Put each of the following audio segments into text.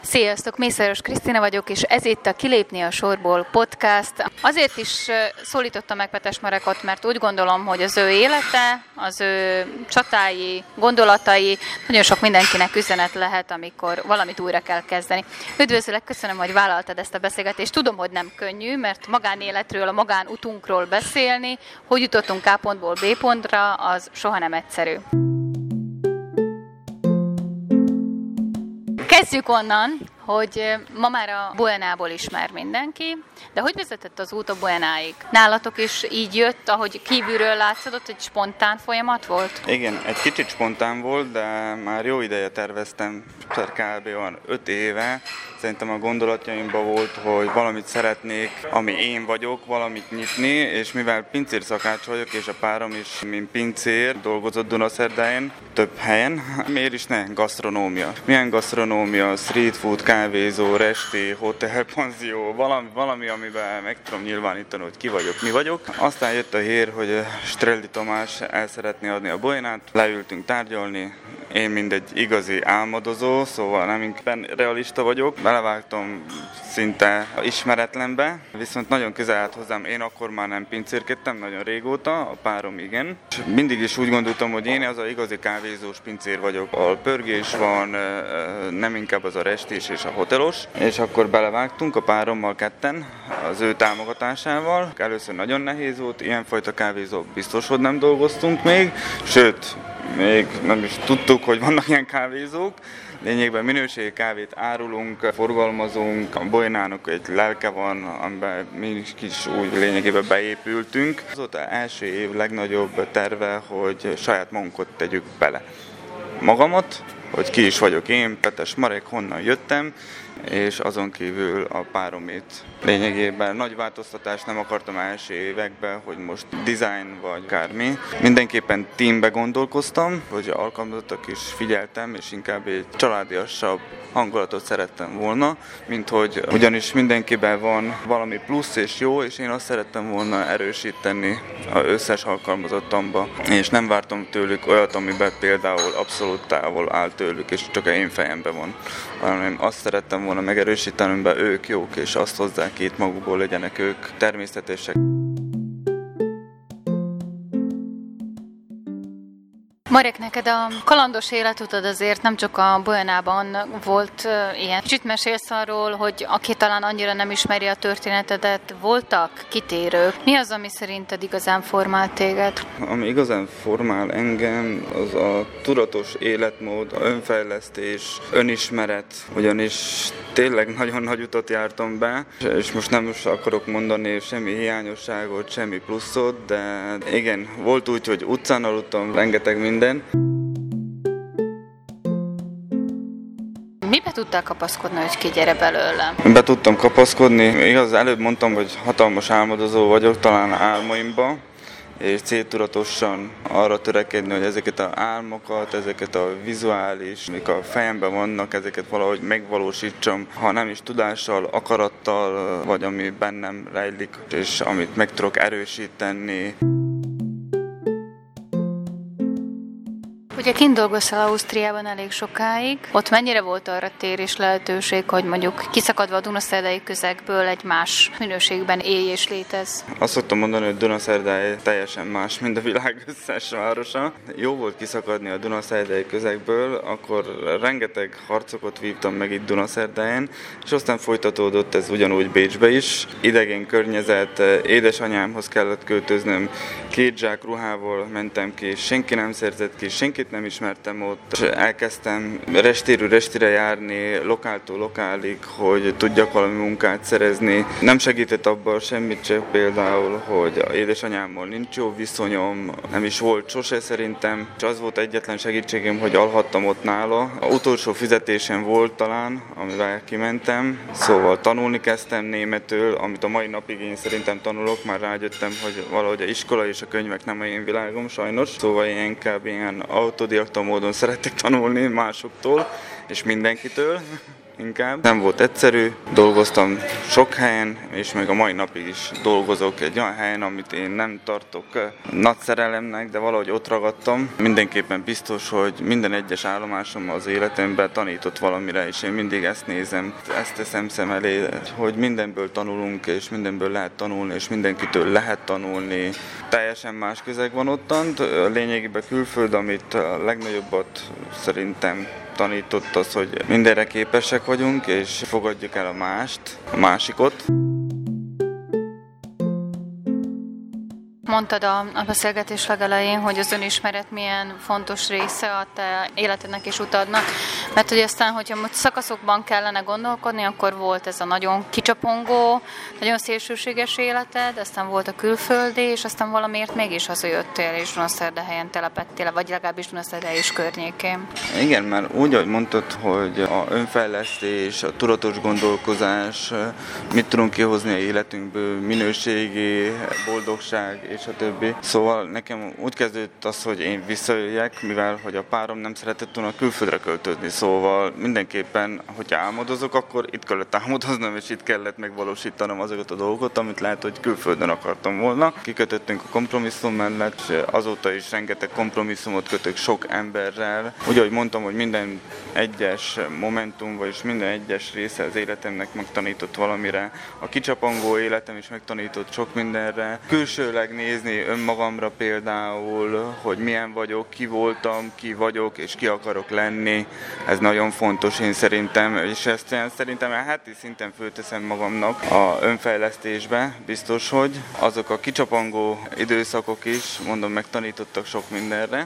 Sziasztok, Mészáros Krisztina vagyok, és ez itt a Kilépni a sorból podcast. Azért is szólítottam meg Petes Marekot, mert úgy gondolom, hogy az ő élete, az ő csatái, gondolatai nagyon sok mindenkinek üzenet lehet, amikor valamit újra kell kezdeni. Üdvözlök, köszönöm, hogy vállaltad ezt a beszélgetést. Tudom, hogy nem könnyű, mert magánéletről, a magánutunkról beszélni, hogy jutottunk A pontból B pontra, az soha nem egyszerű. Kezdjük onnan, hogy ma már a Buenából ismer mindenki, de hogy vezetett az út a Buenáig? Nálatok is így jött, ahogy kívülről látszódott, egy spontán folyamat volt? Igen, egy kicsit spontán volt, de már jó ideje terveztem, kb. 5 éve. Szerintem a gondolatjaimban volt, hogy valamit szeretnék, ami én vagyok, valamit nyitni, és mivel pincér szakács vagyok, és a párom is, mint pincér, dolgozott Dunaszerdáján, több helyen, miért is ne? Gasztronómia. Milyen gasztronómia? Street food, kávézó, resti, hotel, panzió, valami, amiben meg tudom nyilvánítani, hogy ki vagyok, mi vagyok. Aztán jött a hír, hogy Streldi Tamás el szeretné adni a Buenát, leültünk tárgyalni, én mint egy igazi álmodozó, szóval nem inkább realista vagyok, belevágtam szinte ismeretlenbe, viszont nagyon közel állt hozzám, én akkor már nem pincérkedtem, nagyon régóta, a párom igen. Mindig is úgy gondoltam, hogy én az a igazi kávézós pincér vagyok, ahol pörgés van, nem inkább az a restés és a hotelos, és akkor belevágtunk a párommal ketten, az ő támogatásával. Először nagyon nehéz volt, ilyenfajta kávézók biztos, hogy nem dolgoztunk még, sőt, még nem is tudtuk, hogy vannak ilyen kávézók. Lényegben minőségi kávét árulunk, forgalmazunk, a Buenának egy lelke van, amiben mi is úgy lényegében beépültünk. Az volt az első év legnagyobb terve, hogy saját magunkat tegyük bele. Magamat, hogy ki is vagyok én, Petes Marek, honnan jöttem, és azon kívül a páromét. Lényegében nagy változtatást nem akartam első években, hogy most design vagy akármi. Mindenképpen teambe gondolkoztam, hogy alkalmazottak is figyeltem, és inkább egy családiasabb hangulatot szerettem volna, mint hogy ugyanis mindenkiben van valami plusz és jó, és én azt szerettem volna erősíteni az összes alkalmazottomba, és nem vártam tőlük olyat, amiben például abszolút távol áll tőlük, és csak én fejemben van, hanem azt szerettem volna megerősíteni, amiben ők jók, és azt hozzák itt magukból, legyenek ők természetesek. Marek, neked a kalandos életutad azért nem csak a Buenában volt ilyen. Kicsit mesélsz arról, hogy aki talán annyira nem ismeri a történetedet, voltak kitérők. Mi az, ami szerinted igazán formál téged? Ami igazán formál engem, az a tudatos életmód, a önfejlesztés, önismeret, ugyanis tényleg nagyon nagy utat jártam be, és most nem is akarok mondani semmi hiányosságot, semmi pluszot, de igen, volt úgy, hogy utcán aludtam, rengeteg minden. Mibe tudtál kapaszkodni, hogy ki gyere belőle? Be tudtam kapaszkodni. Igaz, előbb mondtam, hogy hatalmas álmodozó vagyok, talán álmaimba, és céltudatosan arra törekedni, hogy ezeket az álmokat, ezeket a vizuális, amik a fejemben vannak, ezeket valahogy megvalósítsam, ha nem is tudással, akarattal, vagy ami bennem rejlik, és amit meg tudok erősíteni. Ugye kint dolgoztál Ausztriában elég sokáig, ott mennyire volt arra térés lehetőség, hogy mondjuk kiszakadva a Dunaszerdai közegből egy más minőségben élj és létez? Azt szoktam mondani, hogy Dunaszerdai teljesen más, mint a világ összes városa. Jó volt kiszakadni a Dunaszerdai közegből, akkor rengeteg harcokat vívtam meg itt Dunaszerdain, és aztán folytatódott ez ugyanúgy Bécsbe is. Idegen környezet, édesanyámhoz kellett költöznöm, 2 zsák ruhával mentem ki, senki nem szerzett ki, senkit nem ismertem ott, és elkezdtem restéről restire járni, lokáltól lokálig, hogy tudjak valami munkát szerezni. Nem segített abban semmit se, például, hogy édesanyámmal nincs jó viszonyom, nem is volt sose szerintem, és az volt egyetlen segítségem, hogy alhattam ott nála. A utolsó fizetésem volt talán, amivel kimentem, szóval tanulni kezdtem németül, amit a mai napig én szerintem tanulok, már rájöttem, hogy valahogy a iskola és a könyvek nem a én világom sajnos, szóval én inkább ilyen autodidakta módon szeretek tanulni másoktól és mindenkitől. inkább. Nem volt egyszerű, dolgoztam sok helyen, és még a mai napig is dolgozok egy olyan helyen, amit én nem tartok nagy szerelemnek, de valahogy ott ragadtam. Mindenképpen biztos, hogy minden egyes állomásom az életemben tanított valamire, és én mindig ezt nézem, ezt teszem szem elé, hogy mindenből tanulunk, és mindenből lehet tanulni, és mindenkitől lehet tanulni. Teljesen más közeg van ottant, lényegében külföld, amit a legnagyobbat szerintem tanított az, hogy mindenre képesek vagyunk, és fogadjuk el a másikot. Mondtad a beszélgetés legelején, hogy az önismeret milyen fontos része a te életednek és utadnak, mert hogy aztán, hogyha szakaszokban kellene gondolkodni, akkor volt ez a nagyon kicsapongó, nagyon szélsőséges életed, aztán volt a külföldi, és aztán valamiért mégis hazajöttél, és Dunaszerdahelyen telepettél, vagy legalábbis Dunaszerdahely és környékén. Igen, mert úgy, ahogy mondtad, hogy a önfejlesztés, a tudatos gondolkozás, mit tudunk kihozni a életünkből, minőségi, boldogság, és a többi. Szóval nekem úgy kezdődött az, hogy én visszajöjjek, mivel hogy a párom nem szeretett volna külföldre költözni. Szóval mindenképpen, hogyha álmodozok, akkor itt kellett álmodoznom, és itt kellett megvalósítanom azokat a dolgokat, amit lehet, hogy külföldön akartam volna. Kikötöttünk a kompromisszum mellett, és azóta is rengeteg kompromisszumot kötök sok emberrel. Úgy, ahogy mondtam, hogy minden egyes momentum, vagyis minden egyes része az életemnek megtanított valamire. A kicsapongó életem is megtanított sok mindenre. Külsőleg nézni önmagamra például, hogy milyen vagyok, ki voltam, ki vagyok, és ki akarok lenni. Ez nagyon fontos én szerintem, és ezt szerintem heti szinten fölteszem magamnak a önfejlesztésbe, biztos, hogy azok a kicsapongó időszakok is, mondom, megtanítottak sok mindenre.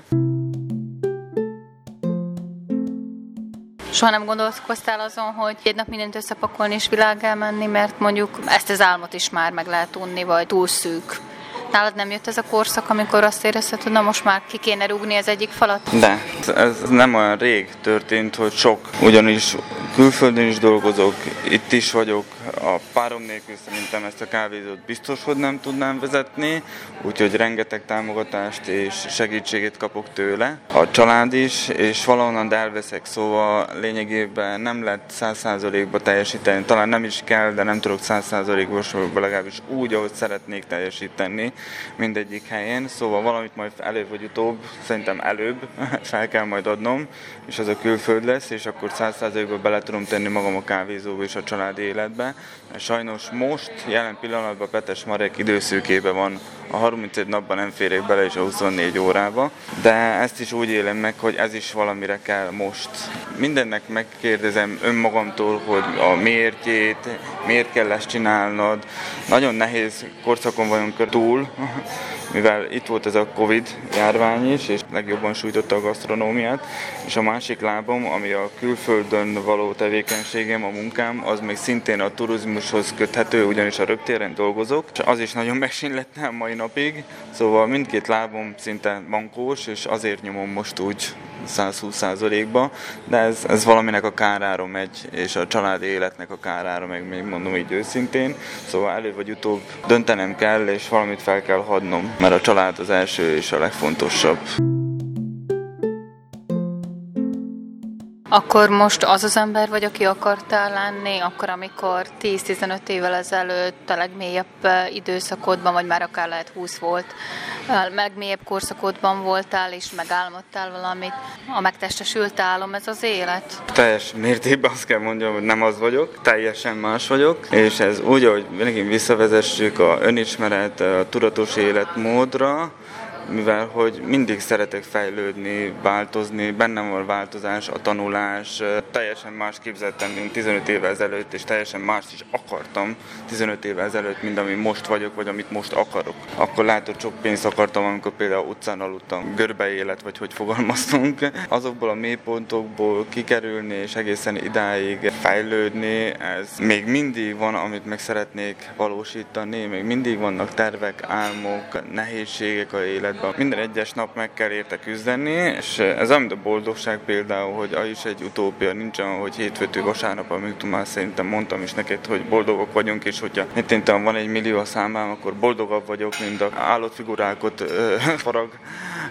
Soha nem gondolkoztál azon, hogy egy nap mindent összepakolni és világgá menni, mert mondjuk ezt az álmot is már meg lehet unni, vagy túl szűk? Nálad nem jött ez a korszak, amikor azt érezted, hogy na most már ki kéne rúgni az egyik falat? De ez nem olyan rég történt, hogy sok. Ugyanis külföldön is dolgozok, itt is vagyok. A párom nélkül szerintem ezt a kávézót biztos, hogy nem tudnám vezetni, úgyhogy rengeteg támogatást és segítséget kapok tőle. A család is, és valahonnan elveszek, szóval lényegében nem lehet 100%-ba teljesíteni. Talán nem is kell, de nem tudok 100%-ba legalábbis úgy, ahogy szeretnék teljesíteni mindegyik helyen. Szóval valamit majd előbb vagy utóbb, szerintem előbb fel kell majd adnom, és az a külföld lesz, és akkor 100%-ba bele tudom tenni magam a kávézóba és a családi életbe. Sajnos most, jelen pillanatban Petes Marek időszűkében van, a 31 napban nem férek bele, és a 24 órába, de ezt is úgy élem meg, hogy ez is valamire kell most. Mindennek megkérdezem önmagamtól, hogy a miértjét, miért kell ezt csinálnod. Nagyon nehéz korszakon vagyunk túl, mivel itt volt ez a Covid járvány is, és legjobban sújtotta a gasztronómiát, és a másik lábom, ami a külföldön való tevékenységem, a munkám, az még szintén a turizmushoz köthető, ugyanis a röptéren dolgozok, és az is nagyon megsínlette a mai napig, szóval mindkét lábom szinte mankós, és azért nyomom most úgy 120%-ba, de ez valaminek a kárára megy, és a családi életnek a kárára meg, még mondom így őszintén, szóval előbb vagy utóbb döntenem kell, és valamit fel kell hagynom, mert a család az első és a legfontosabb. Akkor most az ember vagy, aki akartál lenni, akkor amikor 10-15 évvel ezelőtt a legmélyebb időszakodban, vagy már akár lehet 20 volt, a legmélyebb korszakodban voltál, és megálmodtál valamit, a megtestesült álom, ez az élet? Teljes mértékben azt kell mondjam, hogy nem az vagyok, teljesen más vagyok, és ez úgy, hogy megint visszavezessük a önismeret, a tudatos életmódra, mivel hogy mindig szeretek fejlődni, változni, bennem van a változás, a tanulás, teljesen más képzeltem, mint 15 évvel ezelőtt, és teljesen mást is akartam 15 évvel ezelőtt, mint ami most vagyok, vagy amit most akarok. Akkor lehet, hogy sok pénzt akartam, amikor például utcán aludtam, görbeélet, vagy hogy fogalmaztunk. Azokból a mélypontokból kikerülni, és egészen idáig fejlődni, ez még mindig van, amit meg szeretnék valósítani, még mindig vannak tervek, álmok, nehézségek a életben. Minden egyes nap meg kell érte küzdeni, és ez amit a boldogság például, hogy az is egy utópia, nincs olyan, hogy hétfőtől vasárnap, amit már szerintem mondtam is neked, hogy boldogok vagyunk, és hogyha van 1 millió a számám, akkor boldogabb vagyok, mint a állatfigurákat farag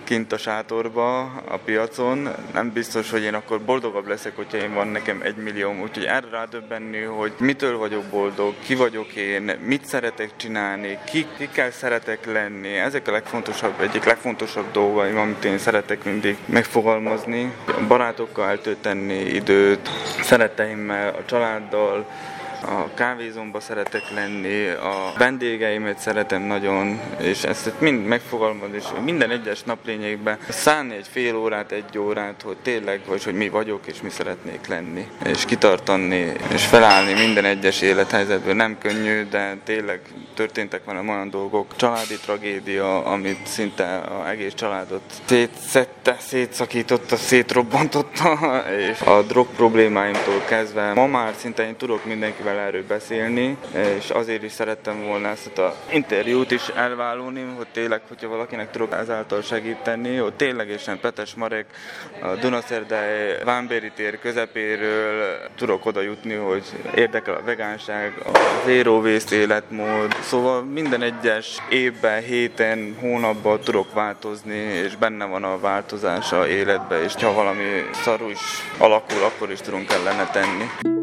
kint a sátorba, a piacon. Nem biztos, hogy én akkor boldogabb leszek, hogyha én van nekem 1 millióm. Úgyhogy erre rádöbbenni, hogy mitől vagyok boldog, ki vagyok én, mit szeretek csinálni, kikkel szeretek lenni. Ezek a egyik legfontosabb dolgaim, amit én szeretek mindig megfogalmazni. A barátokkal eltölteni időt, szeretteimmel, a családdal, a kávézómba szeretek lenni, a vendégeimet szeretem nagyon, és ezt mind megfogalmazni, és minden egyes nap lényegben szánni egy fél órát, 1 órát, hogy tényleg, vagy hogy mi vagyok, és mi szeretnék lenni, és kitartani, és felállni minden egyes élethelyzetből. Nem könnyű, de tényleg történtek velem olyan dolgok, családi tragédia, amit szinte az egész családot szétszedte, szétszakította, szétrobbantotta, és a drog problémáimtól kezdve ma már szinte én tudok mindenkivel erről beszélni, és azért is szerettem volna ezt az interjút is elvállalni, hogy tényleg, hogyha valakinek tudok ezáltal segíteni, hogy ténylegesen Petes Marek a Dunaszerdai Vámbéri tér közepéről tudok oda jutni, hogy érdekel a vegánság, a zero waste életmód, szóval minden egyes évben, héten, hónapban tudok változni, és benne van a változás a életbe, és ha valami szarul is alakul, akkor is tudunk ellene tenni.